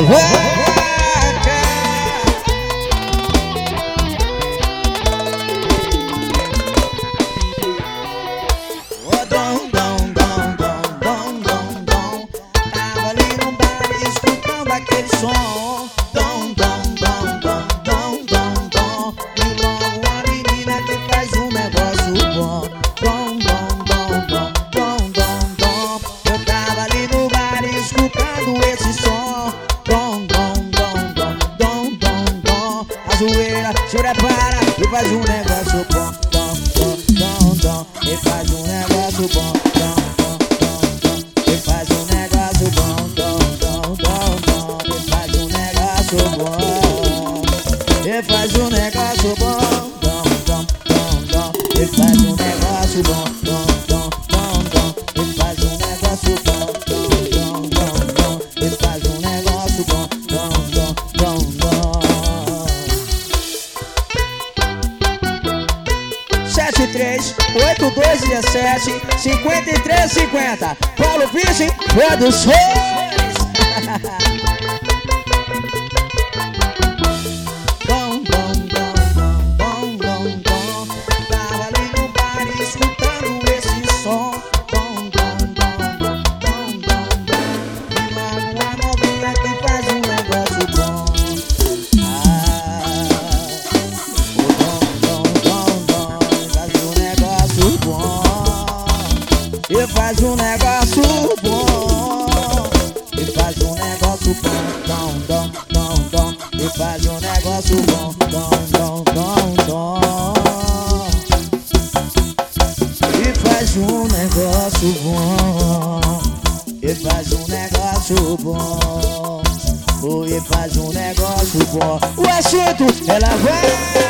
vaca. Oh, dom, dom, dom, dom, dom, dom, dom. Tava ali no bar escutando aquele som. Dom, dom, dom, dom, dom, dom, dom. E logo uma menina que faz um negócio bom. Dom, dom, dom, dom, dom, dom, dom. Eu tava ali no bar escutando esse som. Dom, dom, dom, dom, dom, dom, dom. A zoeira se prepara e faz um negócio bom. Dom, dom, dom, dom. E faz um negócio bom. Dom, dom, dom, dom. E faz um negócio bom. Dom, dom, dom, dom. E faz um negócio bom. E faz um negócio bom. Dom, dom, dom, dom. E faz um negócio bom. Dom, dom, dom, dom. E faz um negócio bom. Dom, dom, dom, dom. E faz um negócio bom. Dom, dom, dom, dom. 73-8217-5350. Paulo Piche Produções. Dom, dom, dom, dom, dom, dom, dom. Tava ali no bar escutando esse som. Dom, dom, dom, dom, dom, dom, dom. E logo uma novinha que faz um negócio bom. E faz um negócio bom. E faz um negócio bom. Dom, dom, dom, dom. E faz um negócio bom. Dom, dom, dom, dom. E faz um negócio bom. E faz um negócio bom. E faz um negócio bom. O assunto ela vai.